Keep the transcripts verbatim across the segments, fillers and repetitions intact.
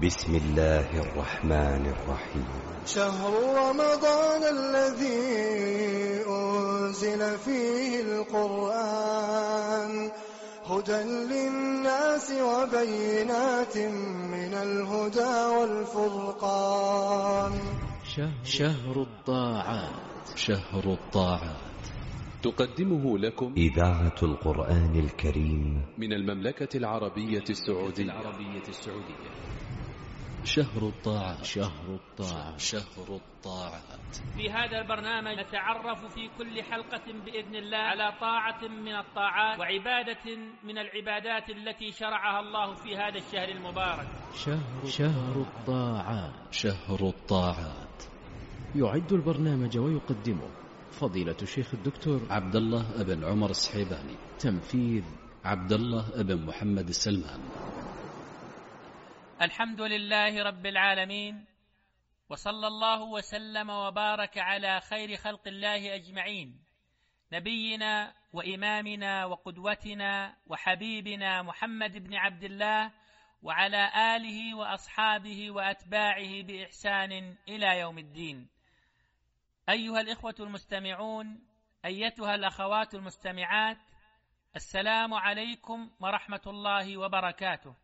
بسم الله الرحمن الرحيم. شهر رمضان الذي أنزل فيه القرآن هدى للناس وبينات من الهدى والفرقان. شهر الطاعات. شهر الطاعات تقدمه لكم إذاعة القرآن الكريم من المملكة العربية السعودية. شهر الطاعات. شهر الطاعات. شهر الطاعات. في هذا البرنامج نتعرف في كل حلقة بإذن الله على طاعة من الطاعات وعبادة من العبادات التي شرعها الله في هذا الشهر المبارك. شهر, شهر الطاعات. شهر الطاعات يعد البرنامج ويقدمه فضيلة الشيخ الدكتور عبد الله بن عمر السحيباني. تنفيذ عبد الله بن محمد السلمان. الحمد لله رب العالمين، وصلى الله وسلم وبارك على خير خلق الله أجمعين، نبينا وإمامنا وقدوتنا وحبيبنا محمد بن عبد الله وعلى آله وأصحابه وأتباعه بإحسان إلى يوم الدين. أيها الإخوة المستمعون، أيتها الأخوات المستمعات، السلام عليكم ورحمة الله وبركاته،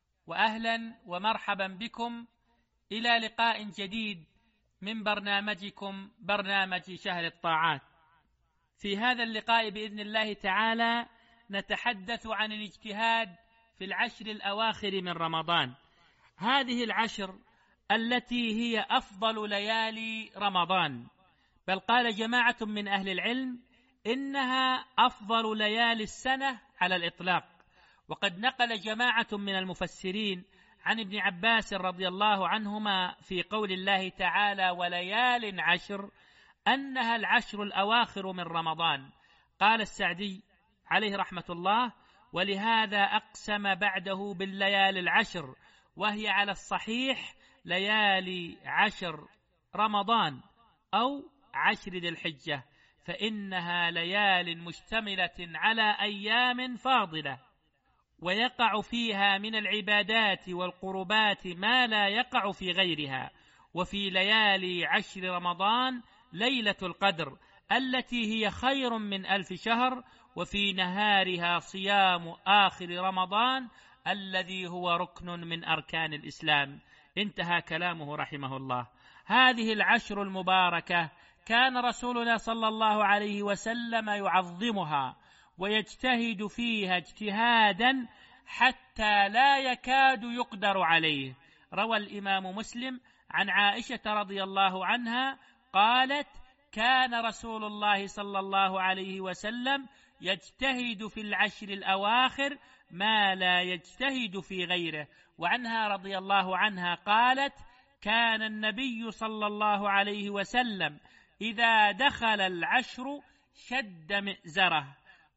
وأهلا ومرحبا بكم إلى لقاء جديد من برنامجكم برنامج شهر الطاعات. في هذا اللقاء بإذن الله تعالى نتحدث عن الاجتهاد في العشر الأواخر من رمضان، هذه العشر التي هي أفضل ليالي رمضان، بل قال جماعة من أهل العلم إنها أفضل ليالي السنة على الإطلاق. وقد نقل جماعة من المفسرين عن ابن عباس رضي الله عنهما في قول الله تعالى وليال عشر أنها العشر الأواخر من رمضان. قال السعدي عليه رحمة الله: ولهذا أقسم بعده بالليالي العشر، وهي على الصحيح ليالي عشر رمضان أو عشر ذي الحجة، فإنها ليال مشتملة على أيام فاضلة، ويقع فيها من العبادات والقربات ما لا يقع في غيرها. وفي ليالي عشر رمضان ليلة القدر التي هي خير من ألف شهر، وفي نهارها صيام آخر رمضان الذي هو ركن من أركان الإسلام. انتهى كلامه رحمه الله. هذه العشر المباركة كان رسولنا صلى الله عليه وسلم يعظمها ويجتهد فيها اجتهادا حتى لا يكاد يقدر عليه. روى الإمام مسلم عن عائشة رضي الله عنها قالت: كان رسول الله صلى الله عليه وسلم يجتهد في العشر الأواخر ما لا يجتهد في غيره. وعنها رضي الله عنها قالت: كان النبي صلى الله عليه وسلم إذا دخل العشر شد مئزره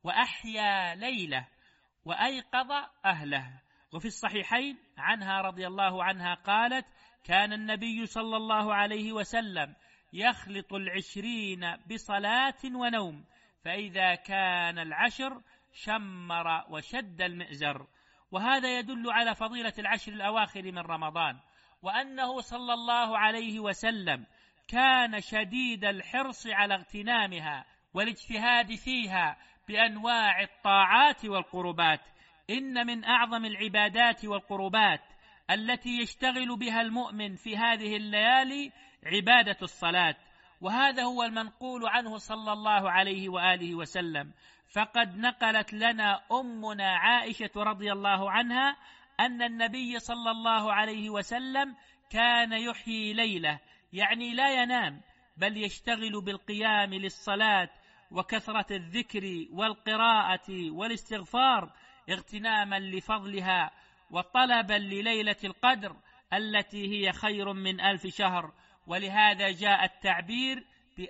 وأحيا ليله وأيقظ أهله. وفي الصحيحين عنها رضي الله عنها قالت: كان النبي صلى الله عليه وسلم يخلط العشرين بصلاة ونوم، فإذا كان العشر شمر وشد المئزر. وهذا يدل على فضيلة العشر الأواخر من رمضان، وأنه صلى الله عليه وسلم كان شديد الحرص على اغتنامها والاجتهاد فيها بأنواع الطاعات والقربات. إن من أعظم العبادات والقربات التي يشتغل بها المؤمن في هذه الليالي عبادة الصلاة، وهذا هو المنقول عنه صلى الله عليه وآله وسلم. فقد نقلت لنا أمنا عائشة رضي الله عنها أن النبي صلى الله عليه وسلم كان يحيي ليله، يعني لا ينام، بل يشتغل بالقيام للصلاة وكثرة الذكر والقراءة والاستغفار اغتناما لفضلها وطلبا لليلة القدر التي هي خير من ألف شهر. ولهذا جاء التعبير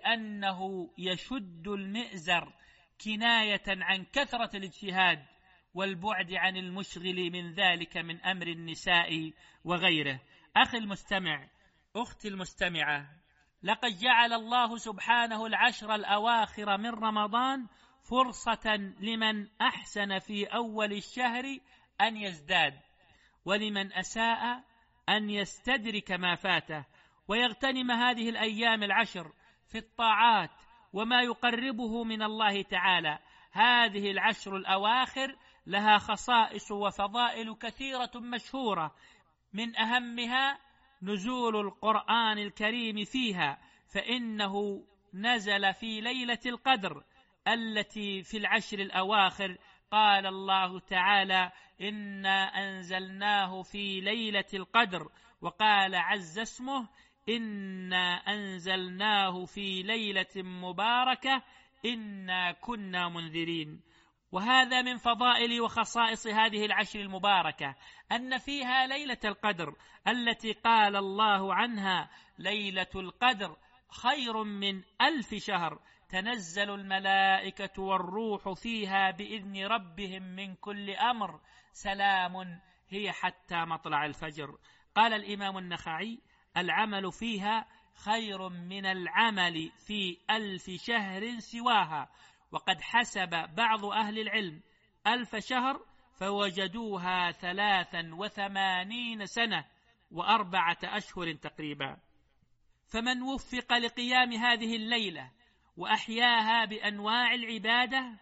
بأنه يشد المئزر كناية عن كثرة الاجتهاد والبعد عن المشغل من ذلك من أمر النساء وغيره. أخي المستمع، أختي المستمعة، لقد جعل الله سبحانه العشر الأواخر من رمضان فرصة لمن أحسن في أول الشهر أن يزداد، ولمن أساء أن يستدرك ما فاته ويغتنم هذه الأيام العشر في الطاعات وما يقربه من الله تعالى. هذه العشر الأواخر لها خصائص وفضائل كثيرة مشهورة، من أهمها نزول القرآن الكريم فيها، فإنه نزل في ليلة القدر التي في العشر الأواخر. قال الله تعالى: إنا أنزلناه في ليلة القدر، وقال عز اسمه: إنا أنزلناه في ليلة مباركة إنا كنا منذرين. وهذا من فضائل وخصائص هذه العشر المباركة أن فيها ليلة القدر التي قال الله عنها: ليلة القدر خير من ألف شهر، تنزل الملائكة والروح فيها بإذن ربهم من كل أمر، سلام هي حتى مطلع الفجر. قال الإمام النخعي: العمل فيها خير من العمل في ألف شهر سواها. وقد حسب بعض أهل العلم ألف شهر فوجدوها ثلاثا وثمانين سنة وأربعة أشهر تقريبا. فمن وفق لقيام هذه الليلة وأحياها بأنواع العبادة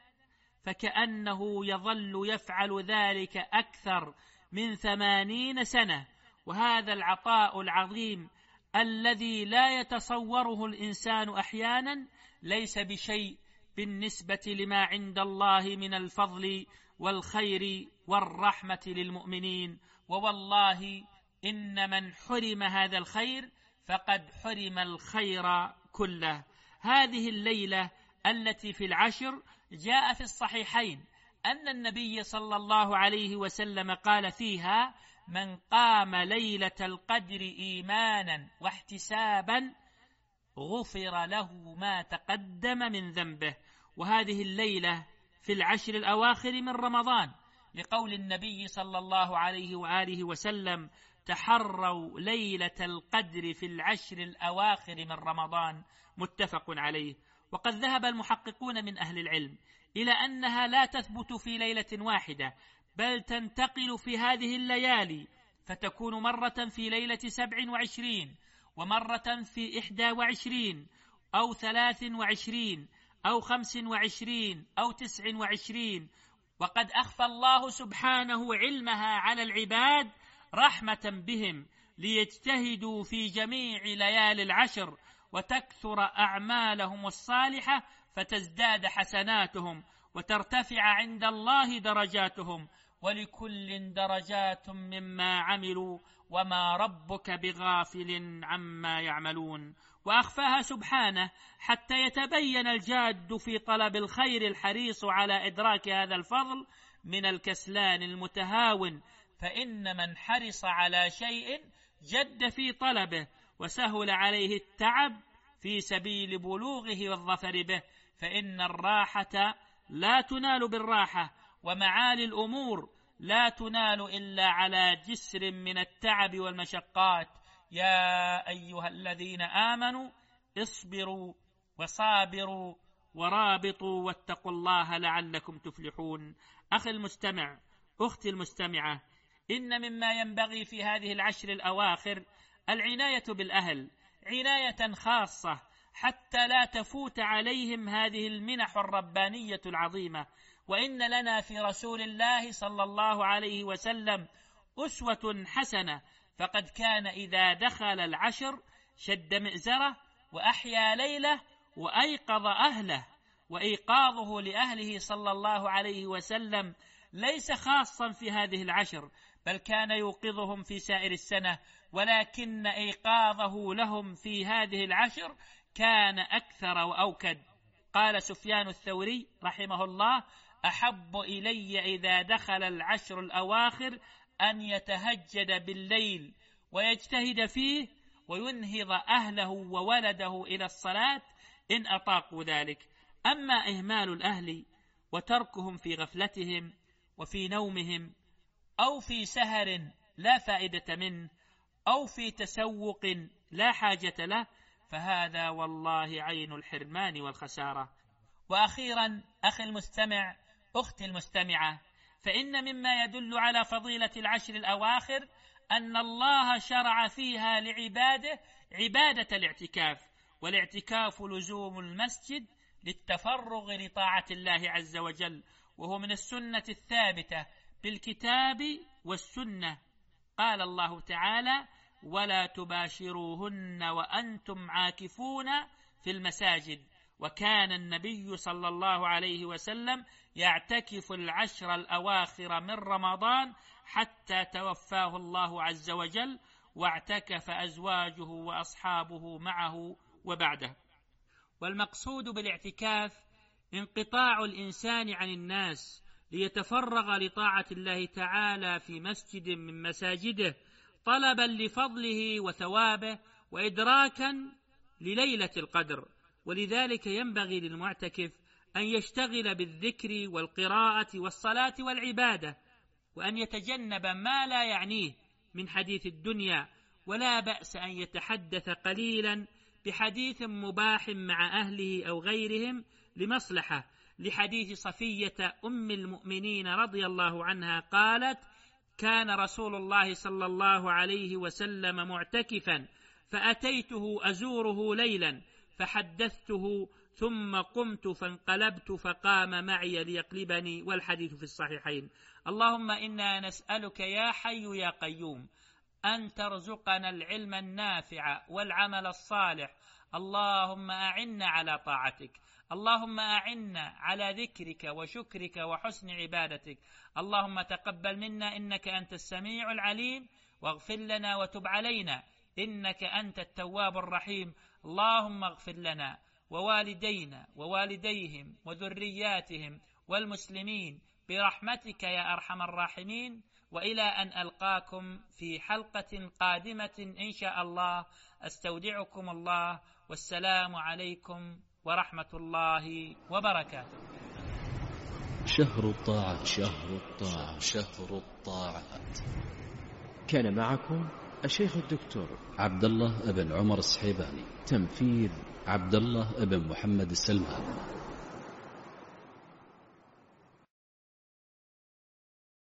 فكأنه يظل يفعل ذلك أكثر من ثمانين سنة. وهذا العطاء العظيم الذي لا يتصوره الإنسان أحيانا ليس بشيء بالنسبة لما عند الله من الفضل والخير والرحمة للمؤمنين. ووالله إن من حرم هذا الخير فقد حرم الخير كله. هذه الليلة التي في العشر جاء في الصحيحين أن النبي صلى الله عليه وسلم قال فيها: من قام ليلة القدر إيمانا واحتسابا غفر له ما تقدم من ذنبه. وهذه الليلة في العشر الأواخر من رمضان، لقول النبي صلى الله عليه وآله وسلم: تحروا ليلة القدر في العشر الأواخر من رمضان، متفق عليه. وقد ذهب المحققون من أهل العلم إلى أنها لا تثبت في ليلة واحدة، بل تنتقل في هذه الليالي، فتكون مرة في ليلة سبع وعشرين، ومرة في إحدى وعشرين، أو ثلاث وعشرين، أو خمس وعشرين، أو تسع وعشرين. وقد أخفى الله سبحانه علمها على العباد رحمة بهم ليجتهدوا في جميع ليالي العشر وتكثر أعمالهم الصالحة فتزداد حسناتهم وترتفع عند الله درجاتهم، ولكل درجات مما عملوا وما ربك بغافل عما يعملون. وأخفاها سبحانه حتى يتبين الجاد في طلب الخير الحريص على إدراك هذا الفضل من الكسلان المتهاون، فإن من حرص على شيء جد في طلبه وسهل عليه التعب في سبيل بلوغه والظفر به، فإن الراحة لا تنال بالراحة، ومعالي الأمور لا تنال إلا على جسر من التعب والمشقات. يا أيها الذين آمنوا اصبروا وصابروا ورابطوا واتقوا الله لعلكم تفلحون. أخي المستمع، أختي المستمعة، إن مما ينبغي في هذه العشر الأواخر العناية بالأهل عناية خاصة حتى لا تفوت عليهم هذه المنح الربانية العظيمة. وإن لنا في رسول الله صلى الله عليه وسلم أسوة حسنة، فقد كان إذا دخل العشر شد مئزره وأحيا ليله وأيقظ أهله. وإيقاظه لأهله صلى الله عليه وسلم ليس خاصا في هذه العشر، بل كان يوقظهم في سائر السنة، ولكن إيقاظه لهم في هذه العشر كان أكثر وأوكد. قال سفيان الثوري رحمه الله: أحب إلي إذا دخل العشر الأواخر أن يتهجد بالليل ويجتهد فيه وينهض أهله وولده إلى الصلاة إن أطاقوا ذلك. أما إهمال الأهل وتركهم في غفلتهم وفي نومهم أو في سهر لا فائدة منه أو في تسوق لا حاجة له، فهذا والله عين الحرمان والخسارة. وأخيرا أخي المستمع، أختي المستمعة، فإن مما يدل على فضيلة العشر الأواخر أن الله شرع فيها لعباده عبادة الاعتكاف، والاعتكاف لزوم المسجد للتفرغ لطاعة الله عز وجل، وهو من السنة الثابتة بالكتاب والسنة. قال الله تعالى: ولا تباشروهن وأنتم عاكفون في المساجد. وكان النبي صلى الله عليه وسلم يعتكف العشر الأواخر من رمضان حتى توفاه الله عز وجل، واعتكف أزواجه وأصحابه معه وبعده. والمقصود بالاعتكاف انقطاع الإنسان عن الناس ليتفرغ لطاعة الله تعالى في مسجد من مساجده، طلبا لفضله وثوابه وإدراكا لليلة القدر. ولذلك ينبغي للمعتكف أن يشتغل بالذكر والقراءة والصلاة والعبادة، وأن يتجنب ما لا يعنيه من حديث الدنيا، ولا بأس أن يتحدث قليلا بحديث مباح مع أهله أو غيرهم لمصلحة، لحديث صفية أم المؤمنين رضي الله عنها قالت: كان رسول الله صلى الله عليه وسلم معتكفا، فأتيته أزوره ليلا فحدثته، ثم قمت فانقلبت فقام معي ليقلبني، والحديث في الصحيحين. اللهم إنا نسألك يا حي يا قيوم أن ترزقنا العلم النافع والعمل الصالح. اللهم أعنا على طاعتك، اللهم أعنا على ذكرك وشكرك وحسن عبادتك. اللهم تقبل منا إنك أنت السميع العليم، واغفر لنا وتب علينا إنك أنت التواب الرحيم. اللهم اغفر لنا ووالدينا ووالديهم وذرياتهم والمسلمين برحمتك يا أرحم الراحمين. وإلى أن ألقاكم في حلقة قادمة إن شاء الله، أستودعكم الله، والسلام عليكم ورحمة الله وبركاته. شهر الطاعات، شهر الطاعات، شهر الطاعات. كان معكم الشيخ الدكتور عبد الله بن عمر السحيباني، تنفيذ عبد الله بن محمد السلمان.